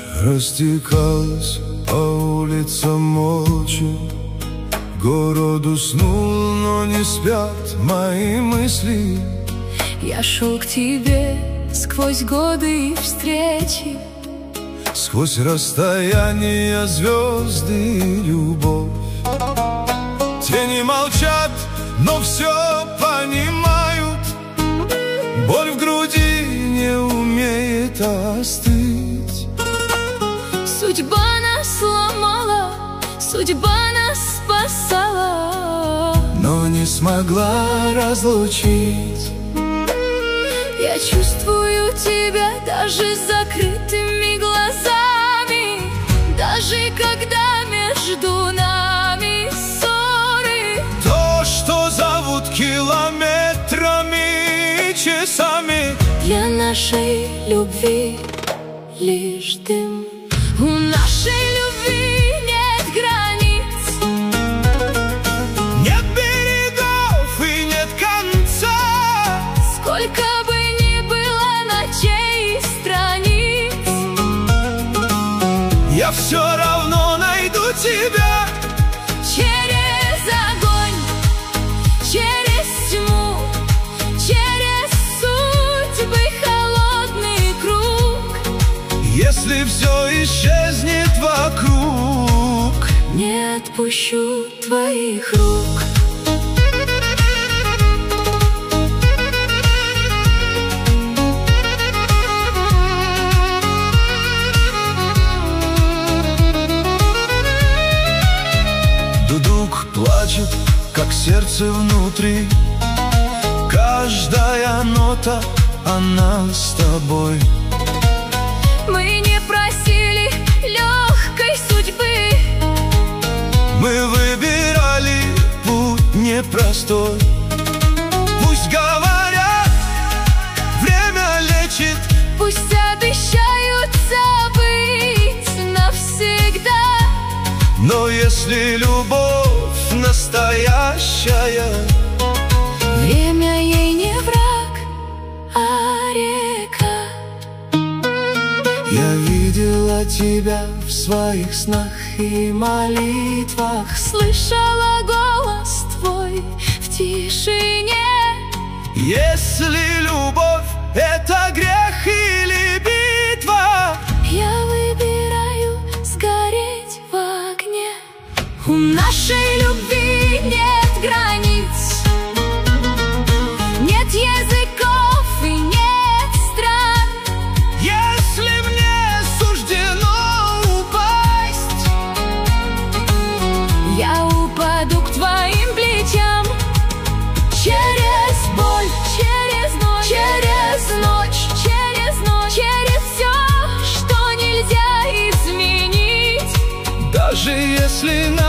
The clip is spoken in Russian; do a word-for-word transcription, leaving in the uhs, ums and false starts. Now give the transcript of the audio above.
растекалась по улицам молча. Город уснул, но не спят мои мысли. Я шел к тебе сквозь годы и встречи, сквозь расстояние, звезды и любовь. Тени молчат, но все понимают. Боль в груди не умеет остыть. Судьба нас сломала, судьба нас спасала, но не смогла разлучить. Я чувствую тебя даже с закрытыми глазами, даже когда между нами ссоры. То, что зовут километрами и часами, для нашей любви лишь дым. У нашей любви нет границ, нет берегов и нет конца. Сколько бы ни было ночей и страниц, я все равно найду тебя. Через огонь, через тьму, через судьбы холодный круг. Если все исчезнет вокруг, не отпущу твоих рук. Дудук плачет, как сердце внутри. Каждая нота, она с тобой. Мы не просили легкой судьбы, мы выбирали путь непростой. Пусть говорят, время лечит, пусть обещают забыть навсегда, но если любовь настоящая, время ей не враг, а река. Я видела тебя в своих снах и молитвах, слышала голос твой в тишине. Если любовь — это грех или битва, я выбираю сгореть в огне. У нашей любви нет границ, нет языков и нет стран. Если мне суждено упасть, я упаду к твоим плечам. Через боль, через ночь, через ночь, через ночь, через все, что нельзя изменить. даже если